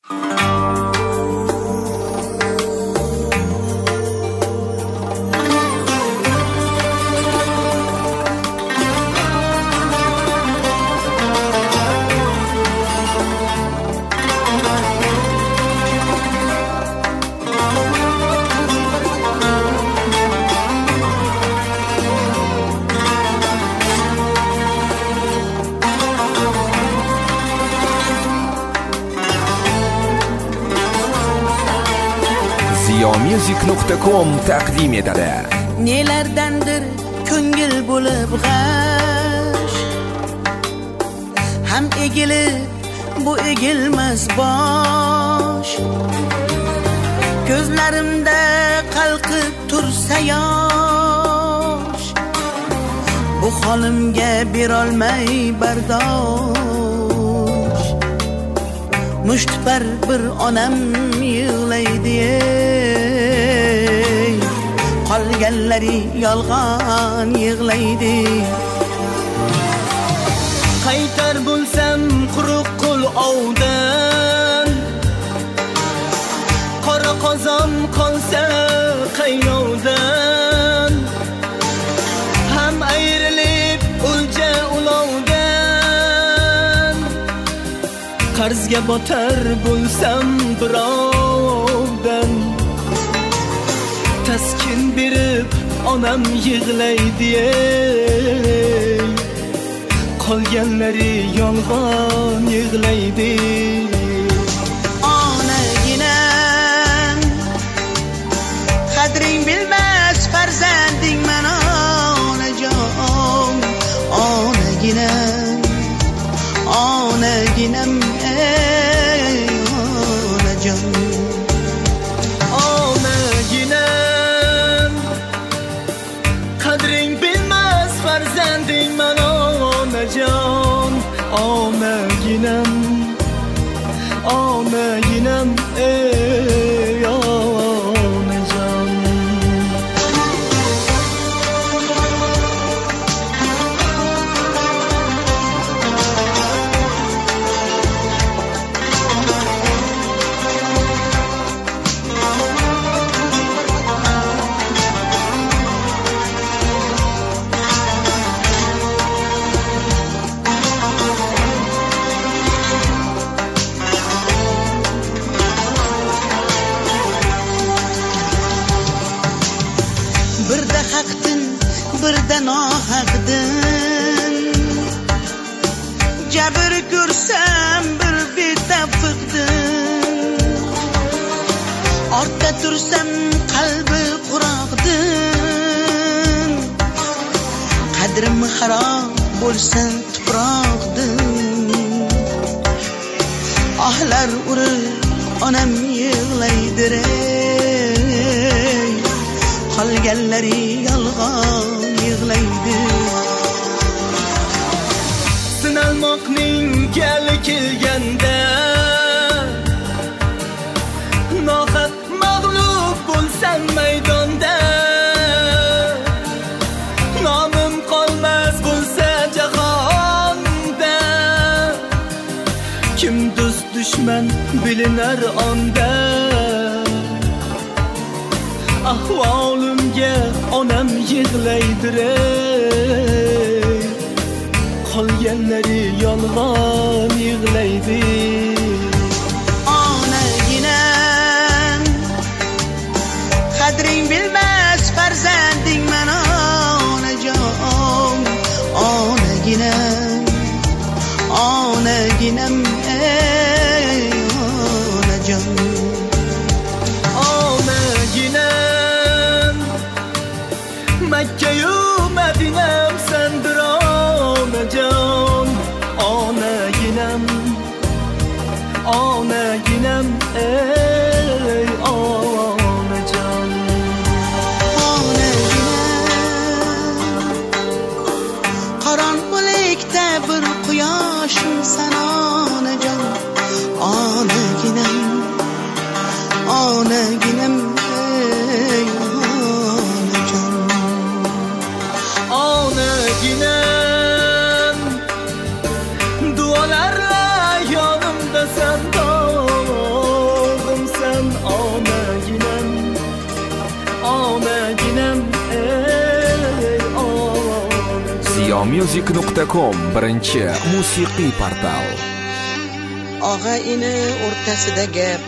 ziyomusic.com taqdim etadi. Nelardandir ko'ngil bo'lib g'ash, ham egilib bu egilmas bosh. Ko'zlarimda qalqib tursa yosh, bu holimga berolmay bardosh. Mushtpar bir onam yig'laydi, qolganlari yolg'on yig'laydi. Qaytar bo'lsam quruq qo'l ovdan, qora qozon qolsa qaynovdan, ham ayrilib o'lja ulovdan. Qarzga botar bo'lsam birovdan, taskin berib onam yig'laydi, qolganlari yolg'on yig'laydi. Onaginam, qadring bilmas farzanding man onajon. Onaginam, onaginam ey onajon. Onaginam, qadring bilmas farzanding man onajon. Onaginam, onaginam ey onajon. Birda haqdin, birda nohaqdin, jabr ko'rsam bir betafiqdin. Ortda tursam qalbi quroqdin, qadrim xarob bo'lsa tuproqdin. Ohlar urib onam yig'laydir, qolganlari yolg'on yig'laydi. Sinalmoqning gali kelganda, nohaq mag'lub bo'lsam maydonda, nomim qolmas bo'lsa jahonda, kim do'st dushman bilinar onda. Ahvolimga onam yig'laydir, qolganlari yolg'on yig'laydi. Onaginam, qadring bilmas farzanding man onajon. Onaginam, onaginam ey onajon. Onaginam, Makka-yu Madinam sendir onajon. Onaginam, onaginam ey onajon. Onaginam, qorong'ulikda bir quyoshimsan onajon. Onaginam, onaginam ey onajon. Onaginam, duolarla yonimdasan music.com birinchi musiqiy portal. Og'a ini o'rtasida gap,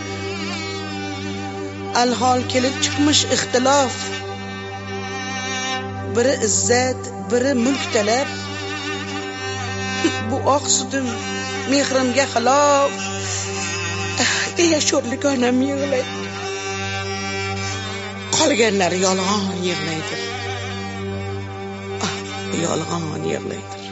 alhol kelib chiqmish ixtilof. Biri izzat, biri mulk talab. Bu oq sutim mehrimga xilof. Deya sho'rlik onam yig'laydi. Qolganlar yolg'on yig'laydi. Yolg'on yig'laydi.